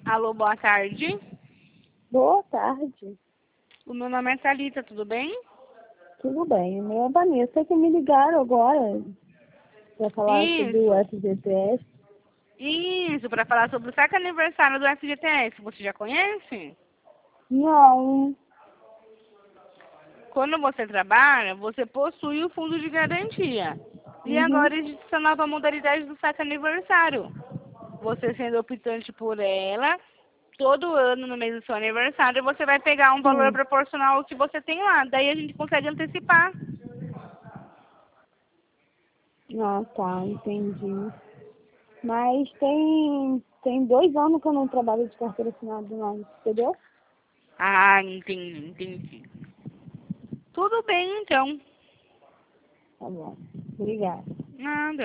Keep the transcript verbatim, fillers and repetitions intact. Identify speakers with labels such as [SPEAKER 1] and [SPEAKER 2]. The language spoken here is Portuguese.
[SPEAKER 1] Alô, boa tarde.
[SPEAKER 2] Boa tarde.
[SPEAKER 1] O meu nome é Thalita, tudo bem?
[SPEAKER 2] Tudo bem. O meu é Vanessa, que me ligaram agora para falar sobre o
[SPEAKER 1] Isso,
[SPEAKER 2] F G T S.
[SPEAKER 1] isso, para falar sobre o saque aniversário do F G T S. Você já conhece?
[SPEAKER 2] Não.
[SPEAKER 1] Quando você trabalha, você possui o fundo de garantia. E
[SPEAKER 2] Uhum.
[SPEAKER 1] agora existe essa nova modalidade do saque aniversário. Você sendo optante por ela, todo ano, no mês do seu aniversário, você vai pegar um valor
[SPEAKER 2] Sim.
[SPEAKER 1] proporcional ao que você tem lá. Daí a gente consegue antecipar.
[SPEAKER 2] Ah, tá, entendi. Mas tem, tem dois anos que eu não trabalho de carteira assinada mais, entendeu?
[SPEAKER 1] Ah, entendi, entendi. Tudo bem, então.
[SPEAKER 2] Tá bom. Obrigada.
[SPEAKER 1] Nada.